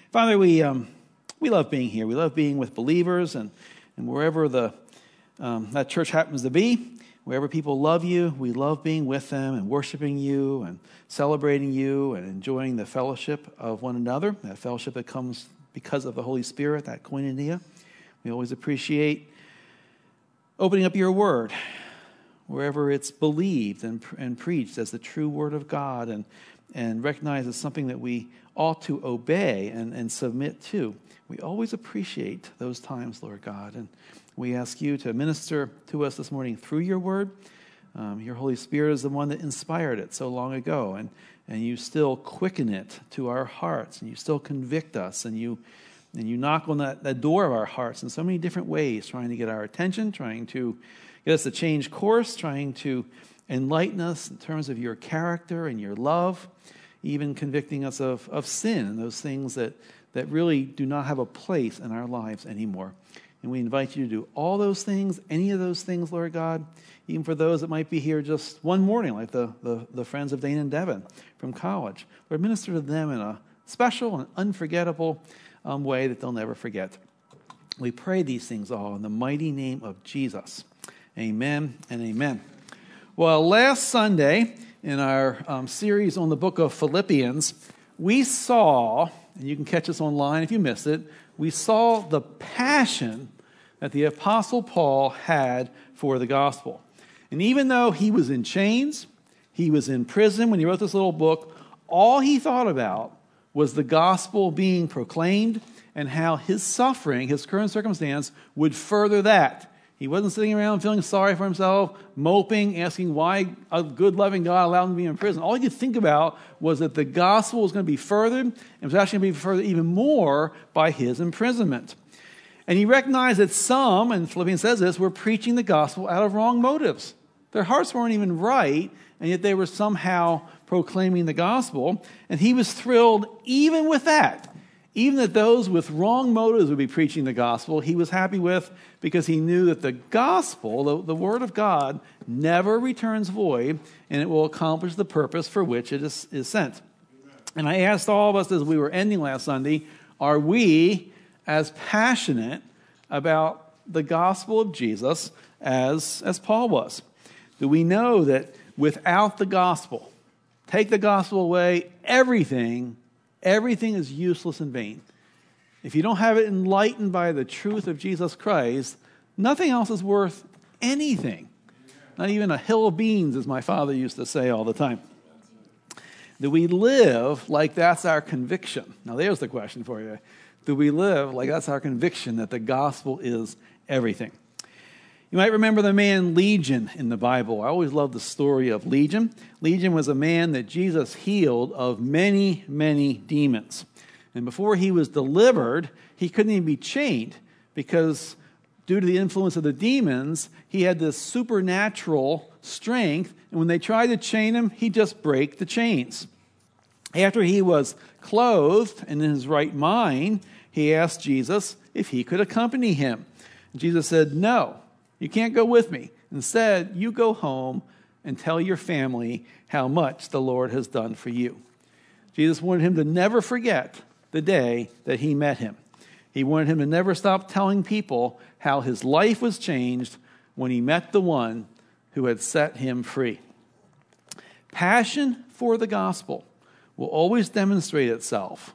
Father, we love being here. We love being with believers and wherever that church happens to be, wherever people love you, we love being with them and worshiping you and celebrating you and enjoying the fellowship of one another, that fellowship that comes because of the Holy Spirit, that koinonia. We always appreciate opening up your word wherever it's believed and preached as the true word of God and recognized as something that we ought to obey and submit to. We always appreciate those times, Lord God, and we ask you to minister to us this morning through your word. Your Holy Spirit is the one that inspired it so long ago, and you still quicken it to our hearts, and you still convict us, and you knock on that door of our hearts in so many different ways, trying to get our attention, trying to get us to change course, trying to enlighten us in terms of your character and your love, even convicting us of sin and those things that really do not have a place in our lives anymore. And we invite you to do all those things, any of those things, Lord God, even for those that might be here just one morning, like the friends of Dane and Devin from college. Lord, minister to them in a special and unforgettable way that they'll never forget. We pray these things all in the mighty name of Jesus. Amen and amen. Well, last Sunday in our series on the book of Philippians, we saw, and you can catch us online if you missed it, we saw the passion that the Apostle Paul had for the gospel. And even though he was in chains, he was in prison when he wrote this little book, all he thought about was the gospel being proclaimed and how his suffering, his current circumstance, would further that. He wasn't sitting around feeling sorry for himself, moping, asking why a good, loving God allowed him to be in prison. All he could think about was that the gospel was going to be furthered, and it was actually going to be furthered even more by his imprisonment. And he recognized that some, and Philippians says this, were preaching the gospel out of wrong motives. Their hearts weren't even right, and yet they were somehow proclaiming the gospel. And he was thrilled even with that. Even that those with wrong motives would be preaching the gospel, he was happy with, because he knew that the gospel, the word of God, never returns void, and it will accomplish the purpose for which it is sent. And I asked all of us as we were ending last Sunday, are we as passionate about the gospel of Jesus as Paul was? Do we know that without the gospel, take the gospel away, everything is useless and vain. If you don't have it enlightened by the truth of Jesus Christ, nothing else is worth anything. Not even a hill of beans, as my father used to say all the time. Do we live like that's our conviction? Now there's the question for you. Do we live like that's our conviction that the gospel is everything? You might remember the man Legion in the Bible. I always love the story of Legion. Legion was a man that Jesus healed of many, many demons. And before he was delivered, he couldn't even be chained because due to the influence of the demons, he had this supernatural strength. And when they tried to chain him, he'd just break the chains. After he was clothed and in his right mind, he asked Jesus if he could accompany him. And Jesus said, "No. You can't go with me. Instead, you go home and tell your family how much the Lord has done for you." Jesus wanted him to never forget the day that he met him. He wanted him to never stop telling people how his life was changed when he met the one who had set him free. Passion for the gospel will always demonstrate itself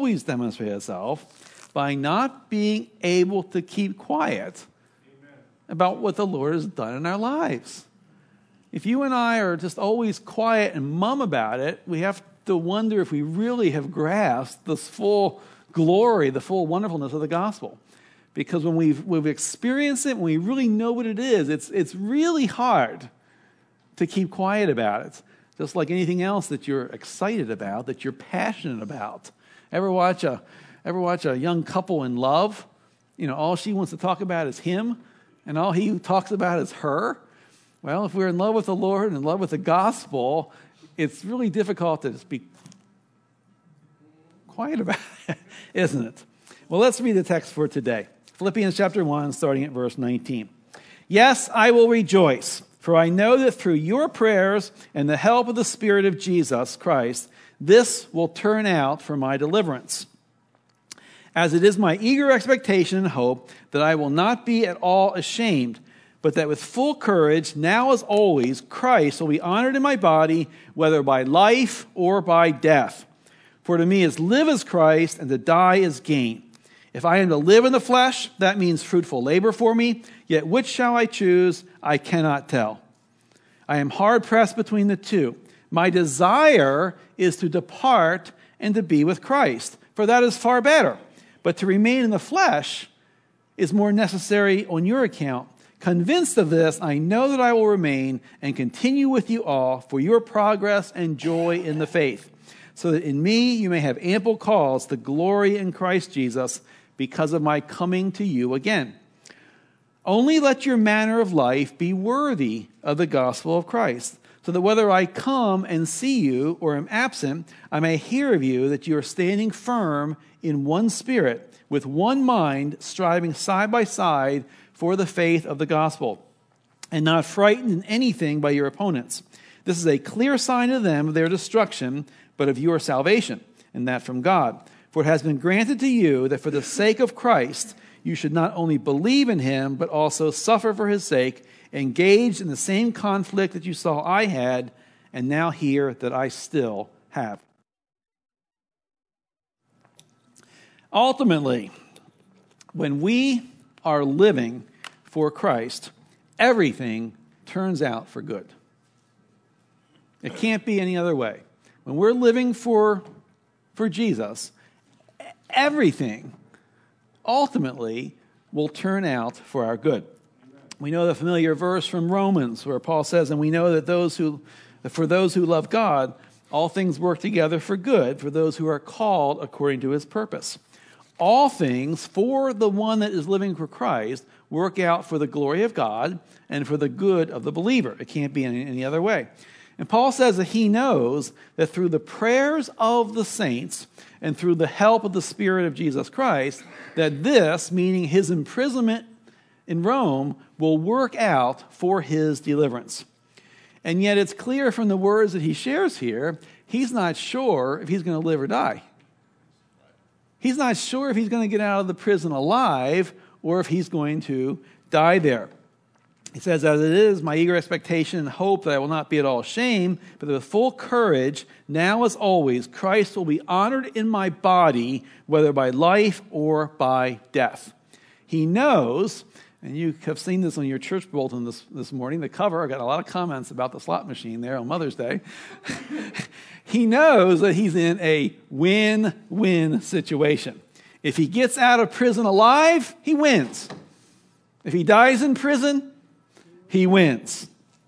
by not being able to keep quiet about what the Lord has done in our lives. If you and I are just always quiet and mum about it, we have to wonder if we really have grasped the full glory, the full wonderfulness of the gospel. Because when we've experienced it, when we really know what it is, it's really hard to keep quiet about it. Just like anything else that you're excited about, that you're passionate about. Ever watch a young couple in love? You know, all she wants to talk about is him, and all he talks about is her. Well, if we're in love with the Lord and in love with the gospel, it's really difficult to just be quiet about it, isn't it? Well, let's read the text for today. Philippians chapter 1, starting at verse 19. "Yes, I will rejoice, for I know that through your prayers and the help of the Spirit of Jesus Christ, this will turn out for my deliverance. as it is my eager expectation and hope that I will not be at all ashamed, but that with full courage, now as always, Christ will be honored in my body, whether by life or by death. For to me is live as Christ, and to die is gain. If I am to live in the flesh, that means fruitful labor for me, yet which shall I choose? I cannot tell. I am hard pressed between the two. My desire is to depart and to be with Christ, for that is far better. But to remain in the flesh is more necessary on your account. Convinced of this, I know that I will remain and continue with you all for your progress and joy in the faith, so that in me you may have ample cause to glory in Christ Jesus because of my coming to you again. Only let your manner of life be worthy of the gospel of Christ, so that whether I come and see you or am absent, I may hear of you that you are standing firm in one spirit, with one mind, striving side by side for the faith of the gospel, and not frightened in anything by your opponents. This is a clear sign to them of their destruction, but of your salvation, and that from God. For it has been granted to you that for the sake of Christ, you should not only believe in him, but also suffer for his sake, engaged in the same conflict that you saw I had, and now hear that I still have. Ultimately, when we are living for Christ, everything turns out for good. It can't be any other way. When we're living for Jesus, everything ultimately will turn out for our good. We know the familiar verse from Romans where Paul says, and we know that for those who love God, all things work together for good, for those who are called according to his purpose. All things for the one that is living for Christ work out for the glory of God and for the good of the believer. It can't be any other way. And Paul says that he knows that through the prayers of the saints and through the help of the Spirit of Jesus Christ, that this, meaning his imprisonment in Rome, will work out for his deliverance. And yet it's clear from the words that he shares here, he's not sure if he's going to live or die. He's not sure if he's going to get out of the prison alive or if he's going to die there. He says, as it is my eager expectation and hope that I will not be at all ashamed, but with full courage, now as always, Christ will be honored in my body, whether by life or by death. He knows, and you have seen this on your church bulletin this morning, the cover, I got a lot of comments about the slot machine there on Mother's Day. He knows that he's in a win-win situation. If he gets out of prison alive, he wins. If he dies in prison, he wins.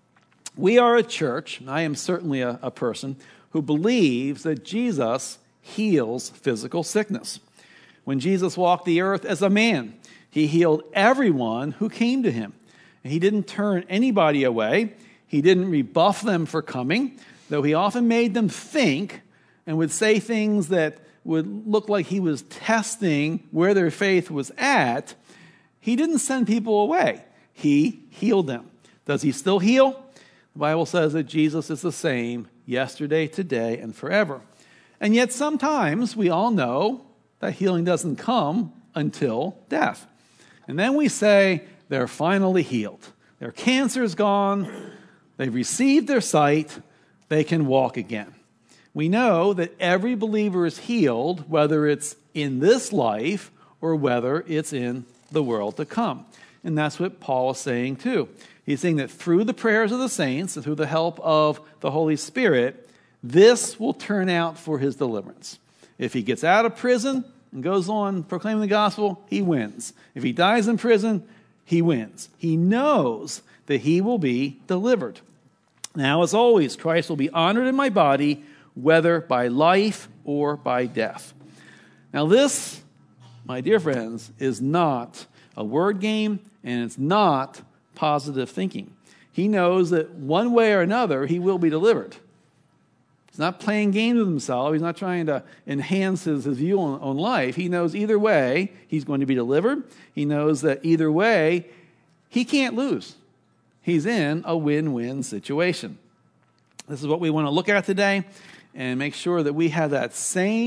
We are a church, and I am certainly a person, who believes that Jesus heals physical sickness. When Jesus walked the earth as a man, he healed everyone who came to him. And he didn't turn anybody away. He didn't rebuff them for coming, though he often made them think and would say things that would look like he was testing where their faith was at. He didn't send people away. He healed them. Does he still heal? The Bible says that Jesus is the same yesterday, today, and forever. And yet sometimes we all know that healing doesn't come until death. And then we say they're finally healed. Their cancer's gone. They've received their sight. They can walk again. We know that every believer is healed, whether it's in this life or whether it's in the world to come. And that's what Paul is saying too. He's saying that through the prayers of the saints and through the help of the Holy Spirit, this will turn out for his deliverance. If he gets out of prison and goes on proclaiming the gospel, he wins. If he dies in prison, he wins. He knows that he will be delivered. Now, as always, Christ will be honored in my body, whether by life or by death. Now, this, my dear friends, is not a word game, and it's not positive thinking. He knows that one way or another, he will be delivered. He's not playing games with himself. He's not trying to enhance his view on life. He knows either way, he's going to be delivered. He knows that either way, he can't lose. He's in a win-win situation. This is what we want to look at today and make sure that we have that same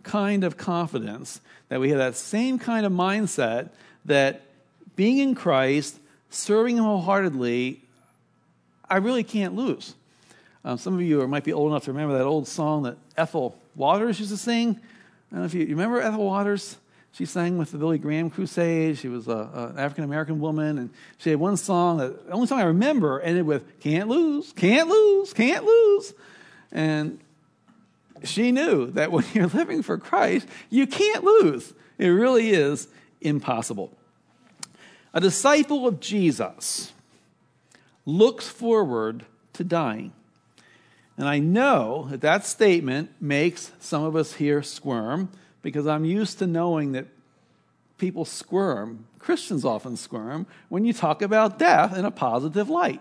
kind of confidence, that we have that same kind of mindset that being in Christ, serving Him wholeheartedly, I really can't lose. Some of you might be old enough to remember that old song that Ethel Waters used to sing. I don't know if you remember Ethel Waters. She sang with the Billy Graham Crusade. She was an African-American woman, and she had one song, the only song I remember, ended with, "Can't lose, can't lose, can't lose." And she knew that when you're living for Christ, you can't lose. It really is impossible. A disciple of Jesus looks forward to dying. And I know that that statement makes some of us here squirm, because I'm used to knowing that people squirm, Christians often squirm, when you talk about death in a positive light.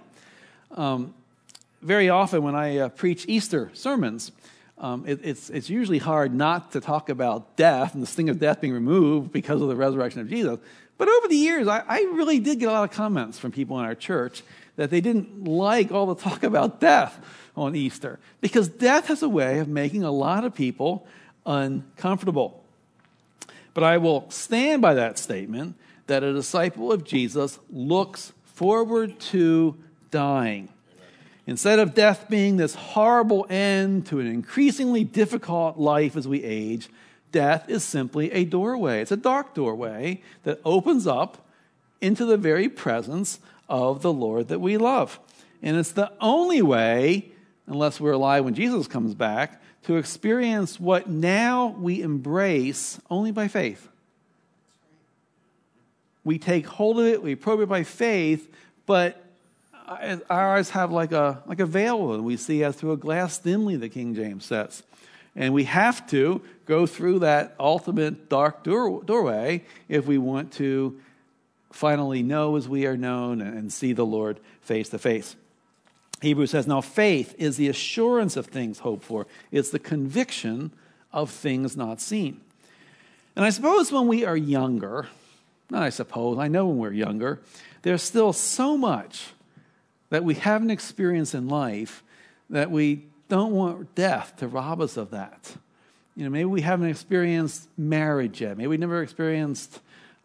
Very often when I preach Easter sermons, it's usually hard not to talk about death and the sting of death being removed because of the resurrection of Jesus. But over the years, I really did get a lot of comments from people in our church that they didn't like all the talk about death on Easter, because death has a way of making a lot of people uncomfortable. But I will stand by that statement that a disciple of Jesus looks forward to dying. Instead of death being this horrible end to an increasingly difficult life as we age, death is simply a doorway. It's a dark doorway that opens up into the very presence of the Lord that we love. And it's the only way, unless we're alive when Jesus comes back, to experience what now we embrace only by faith. We take hold of it, we probe it by faith, but our eyes have like a veil, and we see as through a glass dimly, the King James says. And we have to go through that ultimate dark doorway if we want to finally know as we are known and see the Lord face to face. Hebrews says, now faith is the assurance of things hoped for. It's the conviction of things not seen. And I suppose when we are younger, I know when we're younger, there's still so much that we haven't experienced in life that we don't want death to rob us of that. Maybe we haven't experienced marriage yet. Maybe we never experienced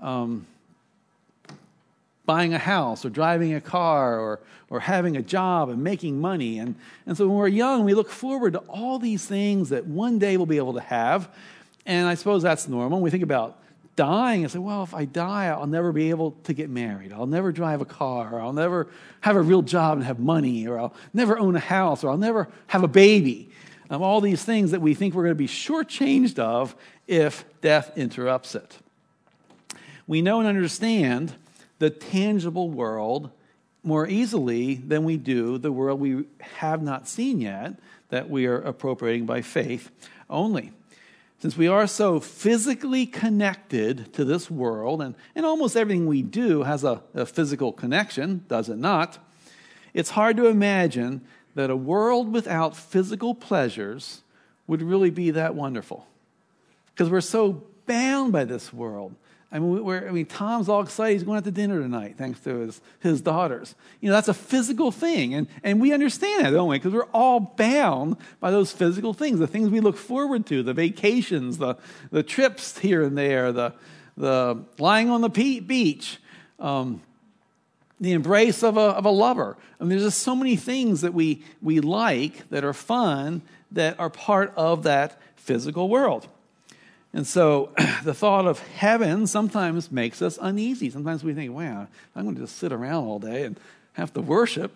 buying a house or driving a car or having a job and making money. And so when we're young, we look forward to all these things that one day we'll be able to have. And I suppose that's normal. When we think about dying and say, well, if I die, I'll never be able to get married. I'll never drive a car. Or I'll never have a real job and have money. Or I'll never own a house. Or I'll never have a baby. All these things that we think we're going to be shortchanged of if death interrupts it. We know and understand the tangible world more easily than we do the world we have not seen yet, that we are appropriating by faith only. Since we are so physically connected to this world, and almost everything we do has a physical connection, does it not? It's hard to imagine that a world without physical pleasures would really be that wonderful. Because we're so bound by this world. Tom's all excited. He's going out to dinner tonight, thanks to his daughters. That's a physical thing. And we understand that, don't we? Because we're all bound by those physical things, the things we look forward to, the vacations, the trips here and there, the lying on the beach, the embrace of a lover. There's just so many things that we like that are fun that are part of that physical world. And so the thought of heaven sometimes makes us uneasy. Sometimes we think, wow, I'm going to just sit around all day and have to worship.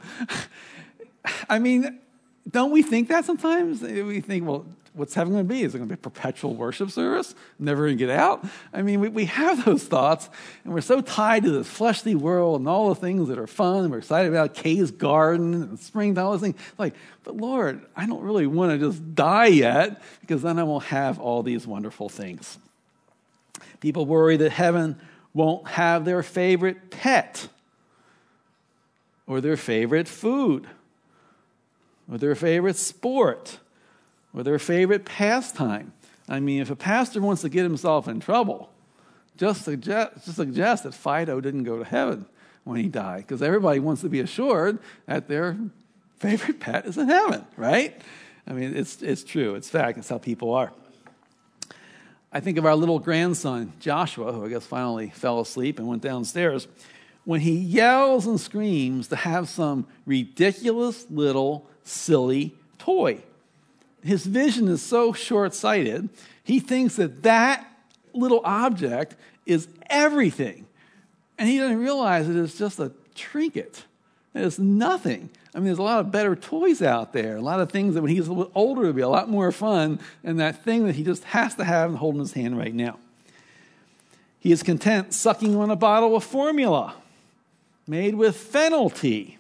Don't we think that sometimes? We think, well, what's heaven going to be? Is it going to be a perpetual worship service? Never going to get out? We have those thoughts, and we're so tied to this fleshly world and all the things that are fun, and we're excited about Kay's garden and springtime, all those things. But Lord, I don't really want to just die yet, because then I won't have all these wonderful things. People worry that heaven won't have their favorite pet, or their favorite food, or their favorite sport, or their favorite pastime. If a pastor wants to get himself in trouble, just suggest that Fido didn't go to heaven when he died, because everybody wants to be assured that their favorite pet is in heaven, right? It's true. It's fact. It's how people are. I think of our little grandson, Joshua, who I guess finally fell asleep and went downstairs. When he yells and screams to have some ridiculous little silly toy, his vision is so short-sighted, he thinks that that little object is everything. And he doesn't realize it is just a trinket. It's nothing. I mean, there's a lot of better toys out there, a lot of things that when he's a little older would be a lot more fun than that thing that he just has to have and hold in his hand right now. He is content sucking on a bottle of formula made with fennel tea,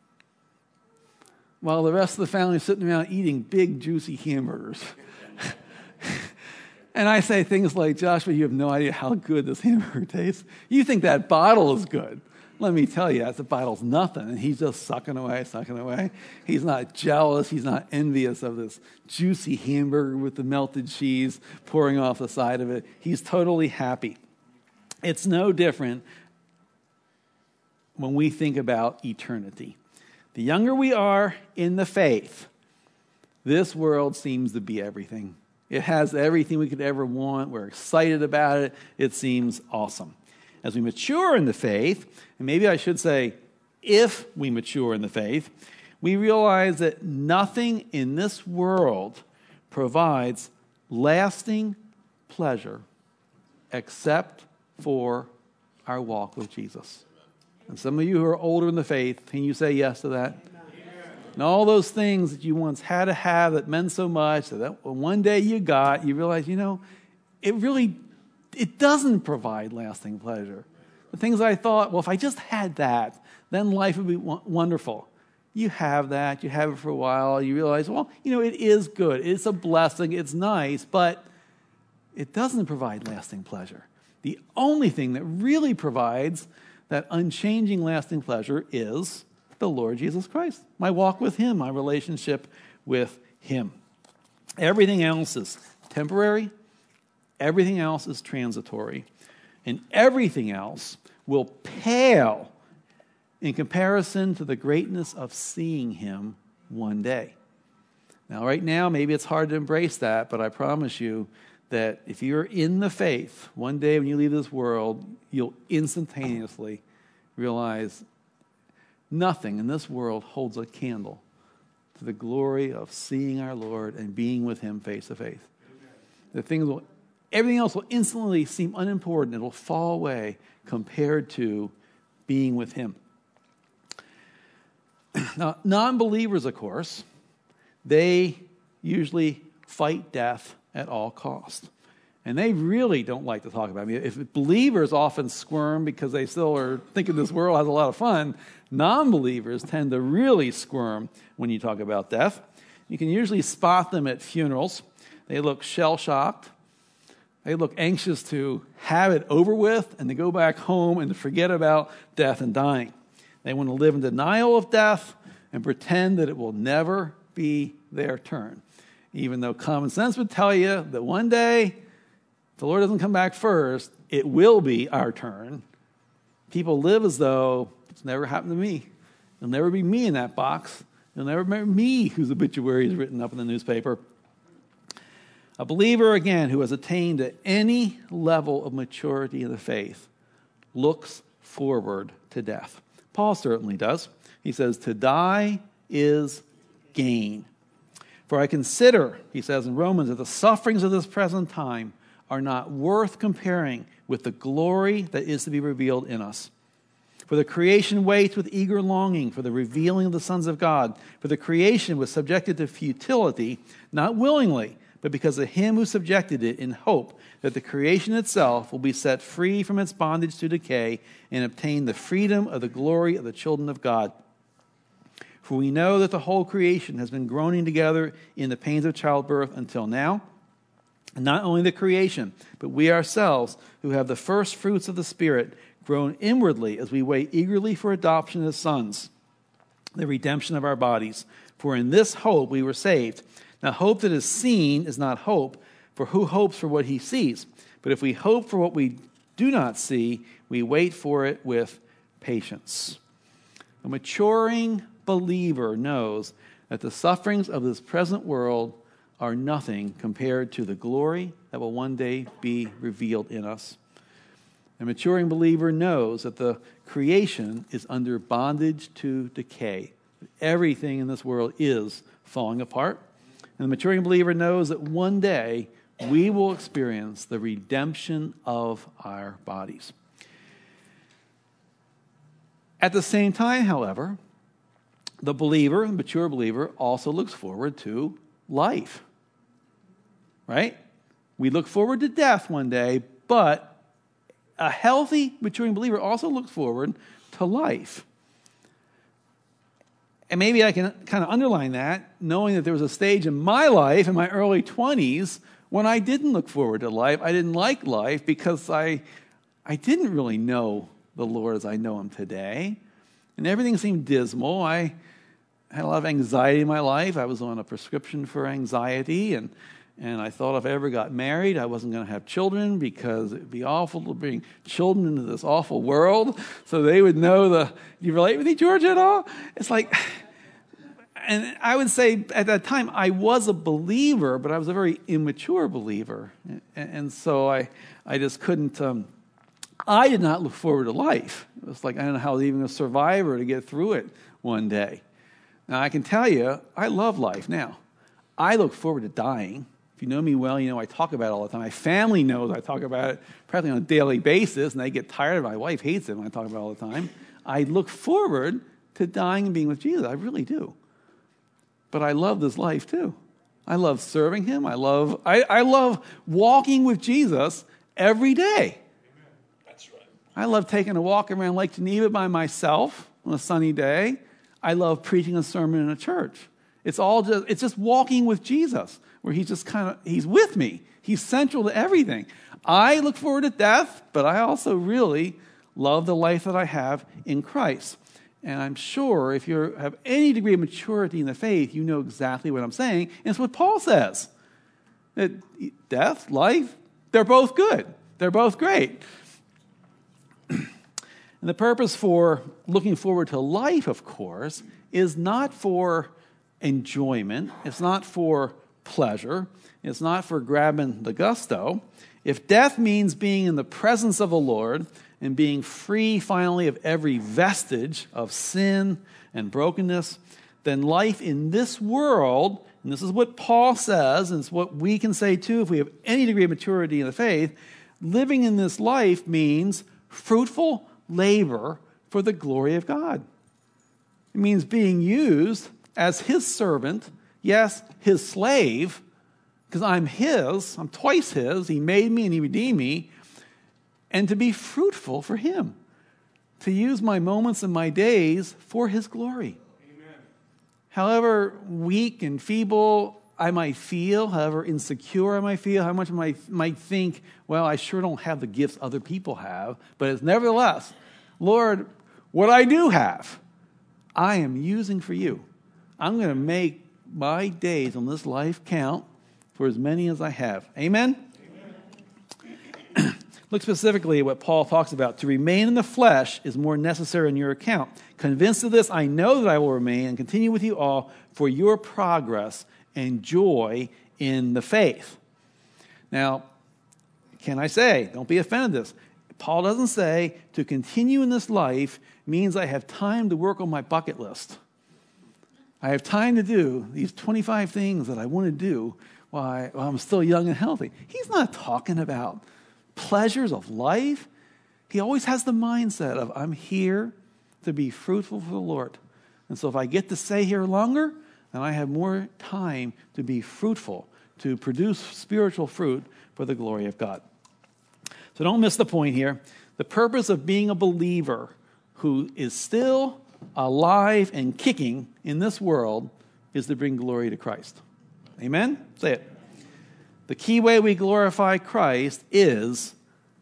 while the rest of the family is sitting around eating big, juicy hamburgers. And I say things like, Joshua, you have no idea how good this hamburger tastes. You think that bottle is good. Let me tell you, that bottle's nothing. And he's just sucking away. He's not jealous. He's not envious of this juicy hamburger with the melted cheese pouring off the side of it. He's totally happy. It's no different when we think about eternity. The younger we are in the faith, this world seems to be everything. It has everything we could ever want. We're excited about it. It seems awesome. As we mature in the faith, and maybe I should say, if we mature in the faith, we realize that nothing in this world provides lasting pleasure except for our walk with Jesus. And some of you who are older in the faith, can you say yes to that? And all those things that you once had to have that meant so much, that one day you got, you realize, it doesn't provide lasting pleasure. The things I thought, well, if I just had that, then life would be wonderful. You have that. You have it for a while. You realize, well, it is good. It's a blessing. It's nice, but it doesn't provide lasting pleasure. The only thing that really provides that unchanging lasting pleasure is the Lord Jesus Christ. My walk with him, my relationship with him. Everything else is temporary. Everything else is transitory. And everything else will pale in comparison to the greatness of seeing him one day. Now, right now, maybe it's hard to embrace that, but I promise you that if you're in the faith, one day when you leave this world, you'll instantaneously realize nothing in this world holds a candle to the glory of seeing our Lord and being with him face to face. Everything else will instantly seem unimportant. It will fall away compared to being with him. Now, non-believers, of course, they usually fight death at all costs. And they really don't like to talk about it. If believers often squirm because they still are thinking this world has a lot of fun, non-believers tend to really squirm when you talk about death. You can usually spot them at funerals. They look shell-shocked. They look anxious to have it over with and to go back home and to forget about death and dying. They want to live in denial of death and pretend that it will never be their turn. Even though common sense would tell you that one day, if the Lord doesn't come back first, it will be our turn. People live as though it's never happened to me. It'll never be me in that box. It'll never be me whose obituary is written up in the newspaper. A believer, again, who has attained to any level of maturity in the faith looks forward to death. Paul certainly does. He says, to die is gain. For I consider, he says in Romans, that the sufferings of this present time are not worth comparing with the glory that is to be revealed in us. For the creation waits with eager longing for the revealing of the sons of God. For the creation was subjected to futility, not willingly, but because of him who subjected it, in hope that the creation itself will be set free from its bondage to decay and obtain the freedom of the glory of the children of God. For we know that the whole creation has been groaning together in the pains of childbirth until now. And not only the creation, but we ourselves, who have the first fruits of the Spirit, groan inwardly as we wait eagerly for adoption as sons, the redemption of our bodies. For in this hope we were saved. Now, hope that is seen is not hope, for who hopes for what he sees? But if we hope for what we do not see, we wait for it with patience. A maturing believer knows that the sufferings of this present world are nothing compared to the glory that will one day be revealed in us. A maturing believer knows that the creation is under bondage to decay. Everything in this world is falling apart. And the maturing believer knows that one day we will experience the redemption of our bodies. At the same time, however, the believer, the mature believer, also looks forward to life. Right? We look forward to death one day, but a healthy, maturing believer also looks forward to life. And maybe I can kind of underline that, knowing that there was a stage in my life, in my early 20s, when I didn't look forward to life. I didn't like life because I didn't really know the Lord as I know him today. And everything seemed dismal. I had a lot of anxiety in my life. I was on a prescription for anxiety, and I thought if I ever got married, I wasn't going to have children because it would be awful to bring children into this awful world. So they would know do you relate with me, George, at all? It's like, and I would say at that time, I was a believer, but I was a very immature believer. And so I just couldn't, I did not look forward to life. It was like, I don't know how I was even a survivor to get through it one day. Now, I can tell you, I love life now. I look forward to dying. If you know me well, you know I talk about it all the time. My family knows I talk about it practically on a daily basis, and they get tired of it. My wife hates it when I talk about it all the time. I look forward to dying and being with Jesus. I really do. But I love this life too. I love serving him. I love walking with Jesus every day. Amen. That's right. I love taking a walk around Lake Geneva by myself on a sunny day. I love preaching a sermon in a church. It's just walking with Jesus, where he's with me. He's central to everything. I look forward to death, but I also really love the life that I have in Christ. And I'm sure if you have any degree of maturity in the faith, you know exactly what I'm saying. And it's what Paul says. That death, life, they're both good. They're both great. And the purpose for looking forward to life, of course, is not for enjoyment. It's not for pleasure. It's not for grabbing the gusto. If death means being in the presence of the Lord and being free finally of every vestige of sin and brokenness, then life in this world, and this is what Paul says, and it's what we can say too if we have any degree of maturity in the faith, living in this life means fruitful labor for the glory of God. It means being used as his servant, yes, his slave, because I'm twice his, he made me and he redeemed me, and to be fruitful for him, to use my moments and my days for his glory. Amen. However weak and feeble I might feel, however insecure I might feel, how much I might think, well, I sure don't have the gifts other people have, but it's nevertheless, Lord, what I do have, I am using for you. I'm going to make my days on this life count for as many as I have. Amen? Amen. Look specifically at what Paul talks about. To remain in the flesh is more necessary on your account. Convinced of this, I know that I will remain and continue with you all for your progress and joy in the faith. Now, can I say, don't be offended at this. Paul doesn't say to continue in this life means I have time to work on my bucket list. I have time to do these 25 things that I want to do while I'm still young and healthy. He's not talking about pleasures of life. He always has the mindset of, I'm here to be fruitful for the Lord. And so if I get to stay here longer, then I have more time to be fruitful, to produce spiritual fruit for the glory of God. So don't miss the point here. The purpose of being a believer who is still alive and kicking in this world is to bring glory to Christ. Amen? Say it. The key way we glorify Christ is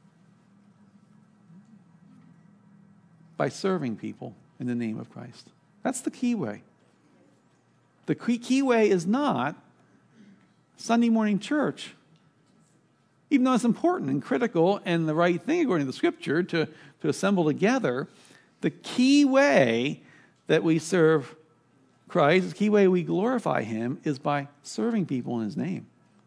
by serving people in the name of Christ. That's the key way. The key way is not Sunday morning church. Even though it's important and critical and the right thing according to the Scripture to assemble together, the key way that we serve Christ, the key way we glorify him is by serving people in his name.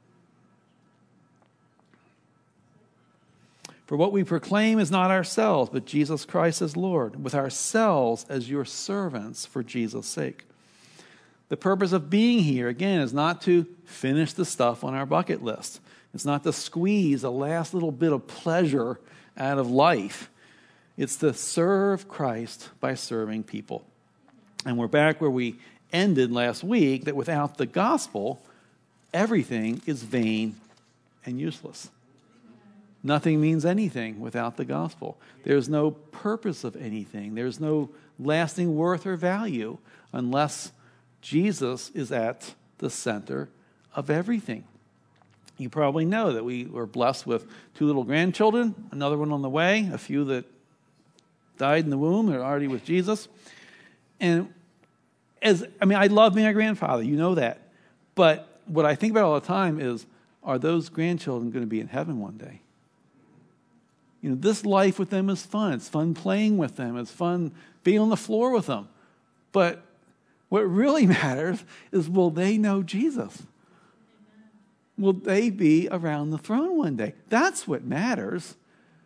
For what we proclaim is not ourselves, but Jesus Christ as Lord, with ourselves as your servants for Jesus' sake. The purpose of being here, again, is not to finish the stuff on our bucket list. It's not to squeeze a last little bit of pleasure out of life. It's to serve Christ by serving people. And we're back where we ended last week, that without the gospel, everything is vain and useless. Nothing means anything without the gospel. There's no purpose of anything. There's no lasting worth or value unless Jesus is at the center of everything. You probably know that we were blessed with 2 little grandchildren, another one on the way, a few that died in the womb and are already with Jesus. And I love being a grandfather, you know that. But what I think about all the time is, are those grandchildren going to be in heaven one day? You know, this life with them is fun. It's fun playing with them. It's fun being on the floor with them. But what really matters is, will they know Jesus? Will they be around the throne one day? That's what matters.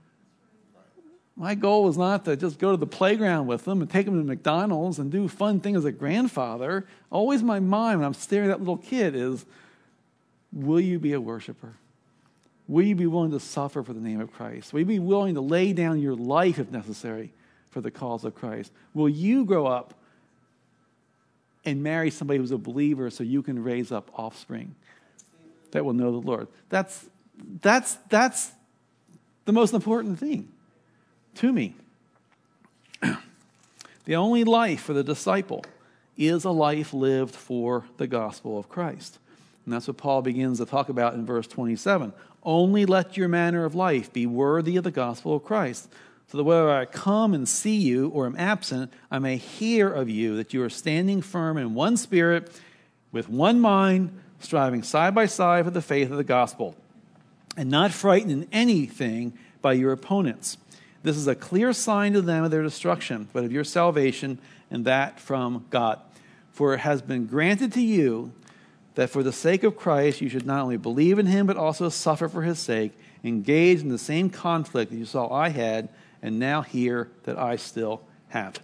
My goal is not to just go to the playground with them and take them to McDonald's and do fun things as a grandfather. Always my mind when I'm staring at that little kid is, will you be a worshiper? Will you be willing to suffer for the name of Christ? Will you be willing to lay down your life if necessary for the cause of Christ? Will you grow up and marry somebody who's a believer so you can raise up offspring that will know the Lord? That's the most important thing to me. The only life for the disciple is a life lived for the gospel of Christ. And that's what Paul begins to talk about in verse 27. Only let your manner of life be worthy of the gospel of Christ, so that whether I come and see you or am absent, I may hear of you that you are standing firm in one spirit, with one mind, striving side by side for the faith of the gospel, and not frightened in anything by your opponents. This is a clear sign to them of their destruction, but of your salvation, and that from God. For it has been granted to you that for the sake of Christ you should not only believe in him, but also suffer for his sake, engage in the same conflict that you saw I had, and now hear that I still have.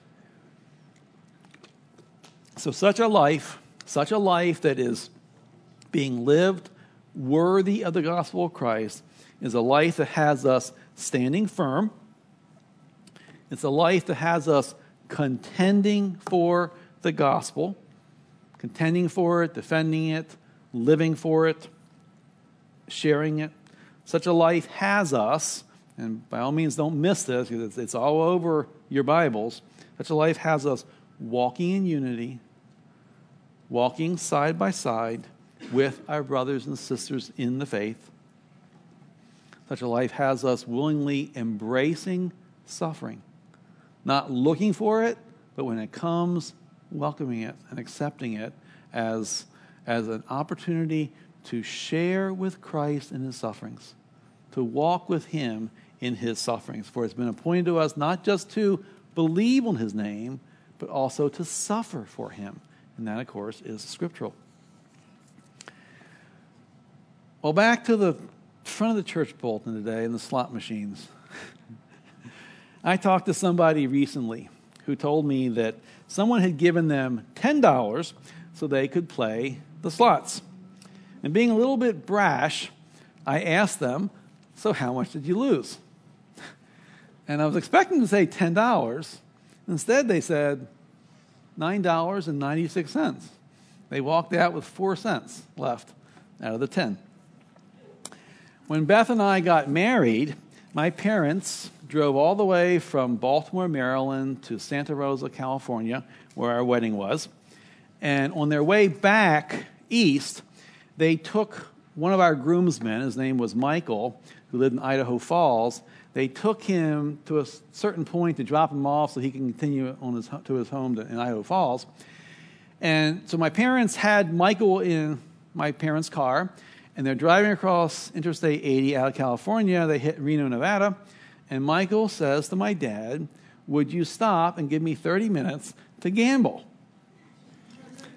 So such a life that is being lived worthy of the gospel of Christ, is a life that has us standing firm. It's a life that has us contending for the gospel, contending for it, defending it, living for it, sharing it. Such a life has us, and by all means don't miss this because it's all over your Bibles, such a life has us walking in unity, walking side by side with our brothers and sisters in the faith. Such a life has us willingly embracing suffering, not looking for it, but when it comes, welcoming it and accepting it as an opportunity to share with Christ in his sufferings, to walk with him in his sufferings. For it's been appointed to us not just to believe on his name, but also to suffer for him. And that, of course, is scriptural. Well, back to the front of the church bulletin today and the slot machines. I talked to somebody recently who told me that someone had given them $10 so they could play the slots. And being a little bit brash, I asked them, so how much did you lose? And I was expecting to say $10. Instead, they said $9.96. They walked out with 4 cents left out of the 10. When Beth and I got married, my parents drove all the way from Baltimore, Maryland to Santa Rosa, California, where our wedding was. And on their way back east, they took one of our groomsmen, his name was Michael, who lived in Idaho Falls. They took him to a certain point to drop him off so he can continue on to his home in Idaho Falls. And so my parents had Michael in my parents' car, and they're driving across Interstate 80 out of California. They hit Reno, Nevada, and Michael says to my dad, would you stop and give me 30 minutes to gamble?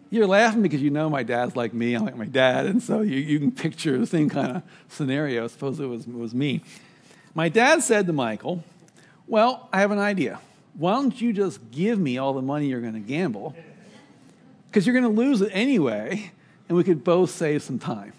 You're laughing because you know my dad's like me, I'm like my dad, and so you can picture the same kind of scenario. I suppose it was me. My dad said to Michael, well, I have an idea. Why don't you just give me all the money you're going to gamble? Because you're going to lose it anyway, and we could both save some time.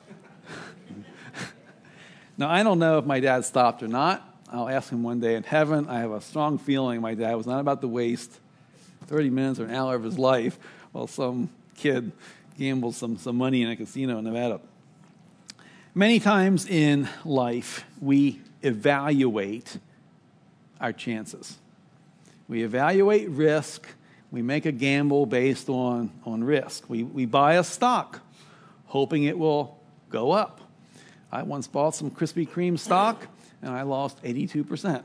Now, I don't know if my dad stopped or not. I'll ask him one day in heaven. I have a strong feeling my dad was not about to waste 30 minutes or an hour of his life while some kid gambles some money in a casino in Nevada. Many times in life, we evaluate our chances. We evaluate risk. We make a gamble based on risk. We buy a stock, hoping it will go up. I once bought some Krispy Kreme stock, and I lost 82%.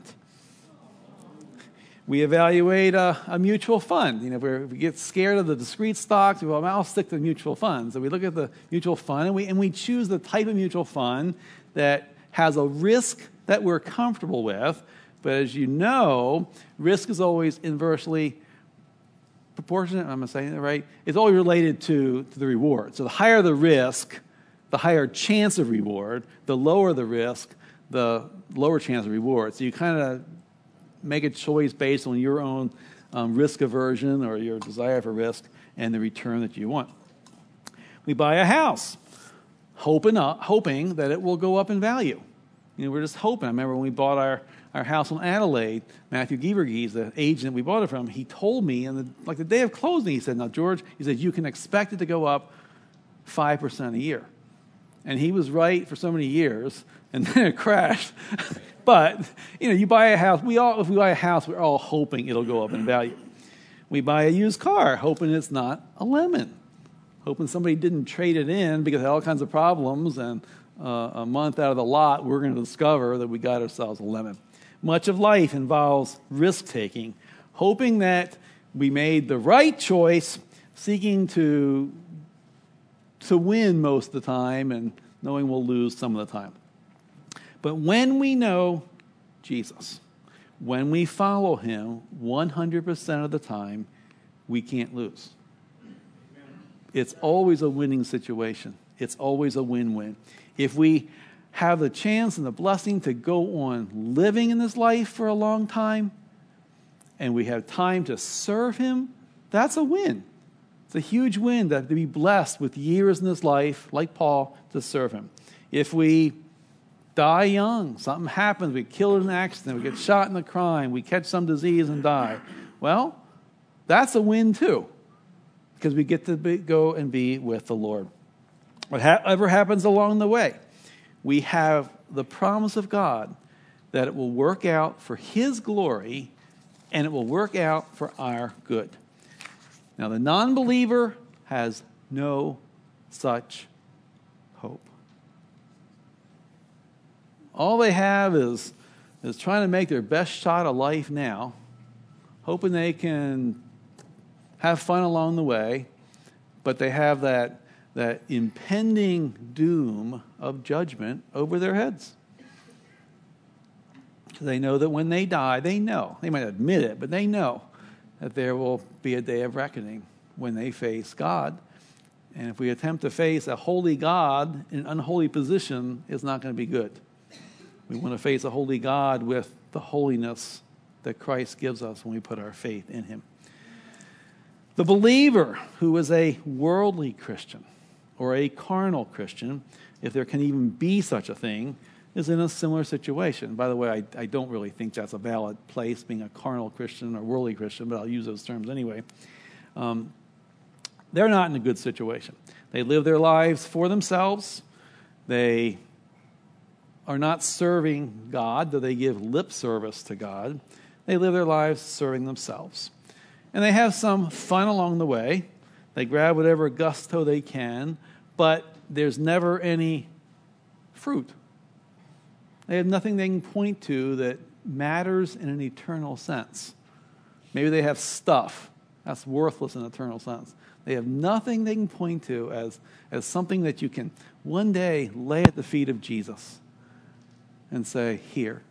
We evaluate a mutual fund. If we get scared of the discrete stocks, well, I'll stick to mutual funds. So we look at the mutual fund, and we choose the type of mutual fund that has a risk that we're comfortable with. But as you know, risk is always inversely proportionate. Am I saying that right? It's always related to the reward. So the higher the risk, the higher chance of reward. The lower the risk, the lower chance of reward. So you kind of make a choice based on your own risk aversion or your desire for risk and the return that you want. We buy a house, hoping that it will go up in value. We're just hoping. I remember when we bought our house on Adelaide, Matthew Giebergees, the agent we bought it from, he told me, the day of closing, he said, now, George, he said, you can expect it to go up 5% a year. And he was right for so many years, and then it crashed. But, you buy a house. If we buy a house, we're all hoping it'll go up in value. We buy a used car, hoping it's not a lemon, hoping somebody didn't trade it in because it had all kinds of problems, and a month out of the lot, we're going to discover that we got ourselves a lemon. Much of life involves risk-taking, hoping that we made the right choice, seeking to win most of the time and knowing we'll lose some of the time. But when we know Jesus, when we follow him 100% of the time, we can't lose. It's always a winning situation. It's always a win-win. If we have the chance and the blessing to go on living in this life for a long time, and we have time to serve him, that's a win. It's a huge win to be blessed with years in this life, like Paul, to serve him. If we die young, something happens, we get killed in an accident, we get shot in a crime, we catch some disease and die, well, that's a win too, because we get to go and be with the Lord. Whatever happens along the way, we have the promise of God that it will work out for his glory and it will work out for our good. Now, the non-believer has no such hope. All they have is trying to make their best shot of life now, hoping they can have fun along the way, but they have that impending doom of judgment over their heads. They know that when they die, they might admit it, but they know that there will be a day of reckoning when they face God. And if we attempt to face a holy God in an unholy position, it's not going to be good. We want to face a holy God with the holiness that Christ gives us when we put our faith in him. The believer who is a worldly Christian or a carnal Christian, if there can even be such a thing, is in a similar situation. By the way, I don't really think that's a valid place, being a carnal Christian or worldly Christian, but I'll use those terms anyway. They're not in a good situation. They live their lives for themselves. They are not serving God, though they give lip service to God. They live their lives serving themselves. And they have some fun along the way. They grab whatever gusto they can, but there's never any fruit. They have nothing they can point to that matters in an eternal sense. Maybe they have stuff. That's worthless in an eternal sense. They have nothing they can point to as something that you can one day lay at the feet of Jesus and say, here.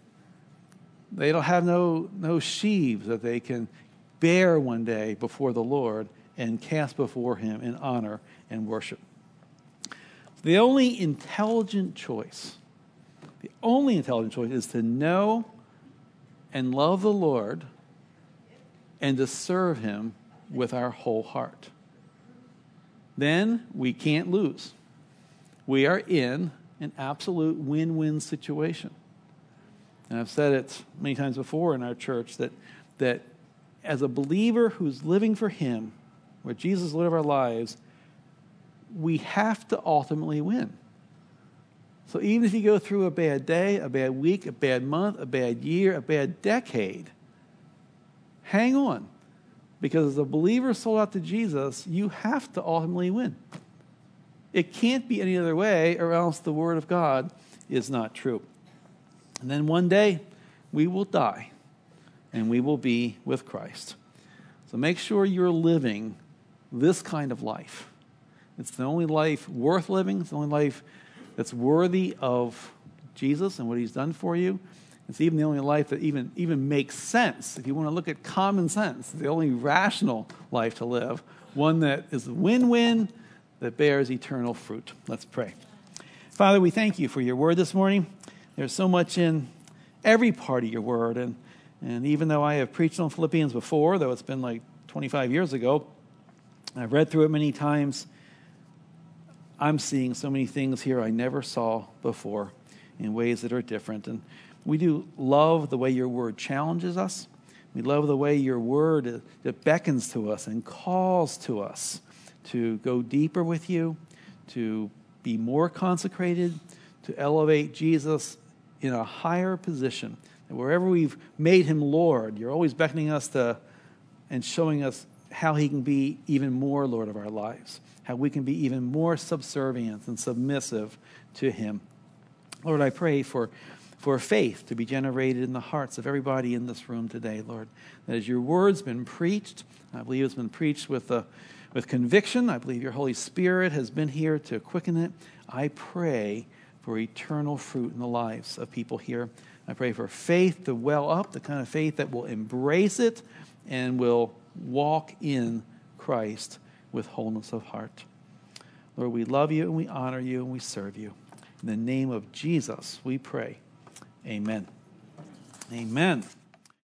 They don't have no sheaves that they can bear one day before the Lord and cast before him in honor and worship. The only intelligent choice is to know and love the Lord and to serve him with our whole heart. Then we can't lose. We are in an absolute win-win situation. And I've said it many times before in our church that as a believer who's living for him, where Jesus is Lord of our lives, we have to ultimately win. So even if you go through a bad day, a bad week, a bad month, a bad year, a bad decade, hang on. Because as a believer sold out to Jesus, you have to ultimately win. It can't be any other way, or else the Word of God is not true. And then one day, we will die, and we will be with Christ. So make sure you're living this kind of life. It's the only life worth living. It's the only life that's worthy of Jesus and what he's done for you. It's even the only life that even makes sense. If you want to look at common sense, it's the only rational life to live, one that is a win-win, that bears eternal fruit. Let's pray. Father, we thank you for your word this morning. There's so much in every part of your word. And even though I have preached on Philippians before, though it's been like 25 years ago, I've read through it many times, I'm seeing so many things here I never saw before in ways that are different. And we do love the way your word challenges us. We love the way your word that beckons to us and calls to us to go deeper with you, to be more consecrated, to elevate Jesus in a higher position. And wherever we've made him Lord, you're always beckoning us to and showing us how he can be even more Lord of our lives, how we can be even more subservient and submissive to him. Lord, I pray for faith to be generated in the hearts of everybody in this room today, Lord, that as your word's been preached, I believe it's been preached with conviction. I believe your Holy Spirit has been here to quicken it. I pray for eternal fruit in the lives of people here. I pray for faith to well up, the kind of faith that will embrace it and will walk in Christ with wholeness of heart. Lord, we love you and we honor you and we serve you. In the name of Jesus, we pray. Amen. Amen.